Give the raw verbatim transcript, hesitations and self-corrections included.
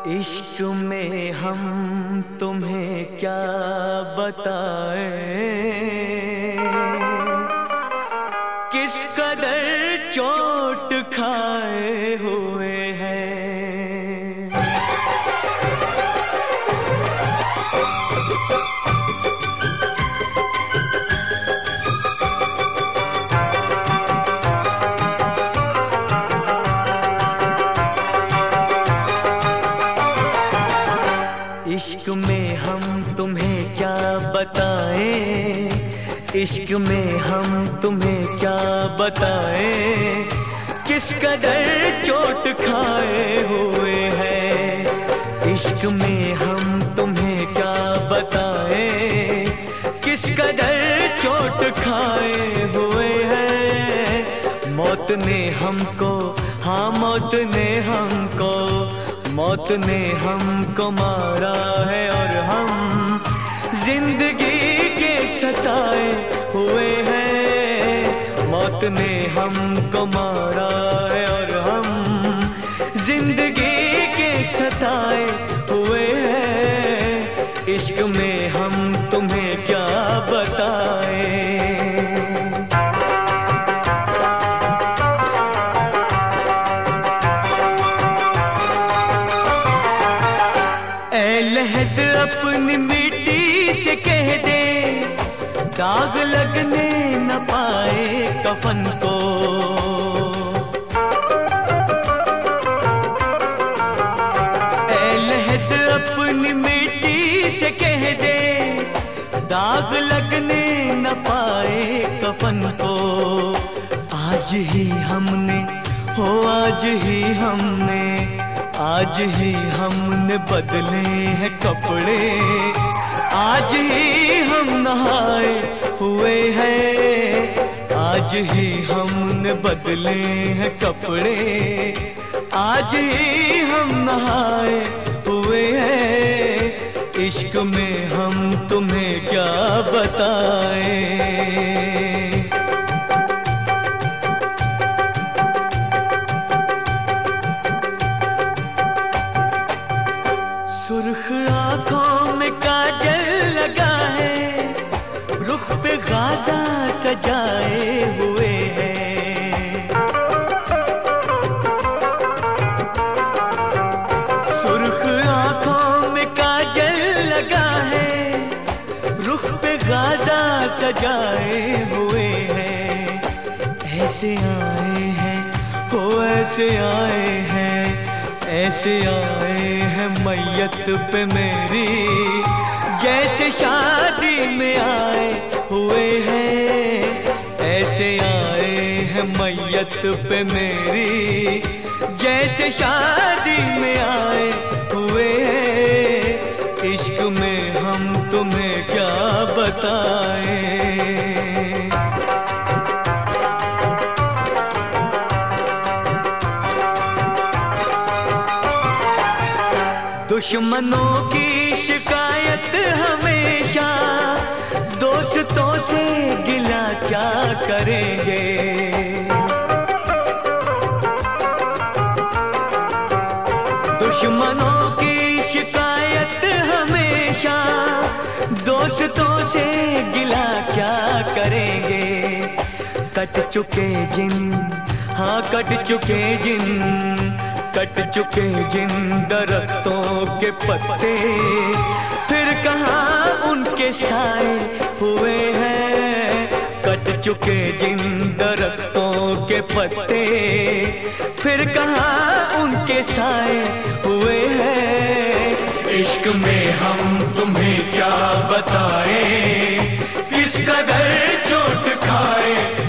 इश्क में हम तुम्हें क्या बताएं, किस कदर चोट खाए हुए हैं। इश्क में हम तुम्हें क्या बताएं, इश्क में हम तुम्हें क्या बताएं, किस कदर चोट खाए हुए हैं। इश्क में हम तुम्हें क्या बताएं, किस कदर चोट खाए हुए हैं। मौत ने हमको, हाँ मौत ने हमको, मौत ने हमको मारा है और हम जिंदगी के सताए हुए हैं। मौत ने हमको मारा है और हम जिंदगी के सताए हुए हैं। इश्क में हम तुम्हें क्या बताएं। लहद अपनी मिट्टी से कह दे, दाग लगने न पाए कफन को। ऐ लहद अपनी मिट्टी से कह दे, दाग लगने न पाए कफन को। आज ही हमने, हो आज ही हमने, आज ही हमने बदले हैं कपड़े, आज ही हम नहाए हुए हैं। आज ही हमने बदले हैं कपड़े, आज ही हम नहाए हुए हैं। इश्क में हम तुम्हें क्या बताएं। सुर्ख आँखों में काजल लगा है, रुख पे गाज़ा सजाए हुए हैं। सुर्ख आँखों में काजल लगा है, रुख पे गाज़ा सजाए हुए हैं। ऐसे आए हैं, हो ऐसे आए हैं, ऐसे आए हैं मैयत पे मेरी, जैसे शादी में आए हुए हैं। ऐसे आए हैं मैयत पे मेरी, जैसे शादी में आए हुए हैं। इश्क में हम तुम्हें क्या बताएं। दुश्मनों की शिकायत हमेशा, दोस्तों से गिला क्या करेंगे। दुश्मनों की शिकायत हमेशा, दोस्तों से गिला क्या करेंगे। कट चुके जिन, हाँ कट चुके जिन, कट चुके जिन दरख्तों के पत्ते, फिर कहाँ उनके साए हुए हैं। कट चुके जिन दरख्तों के पत्ते, फिर कहाँ उनके साए हुए हैं। इश्क में हम तुम्हें क्या बताएं, किस कदर चोट खाए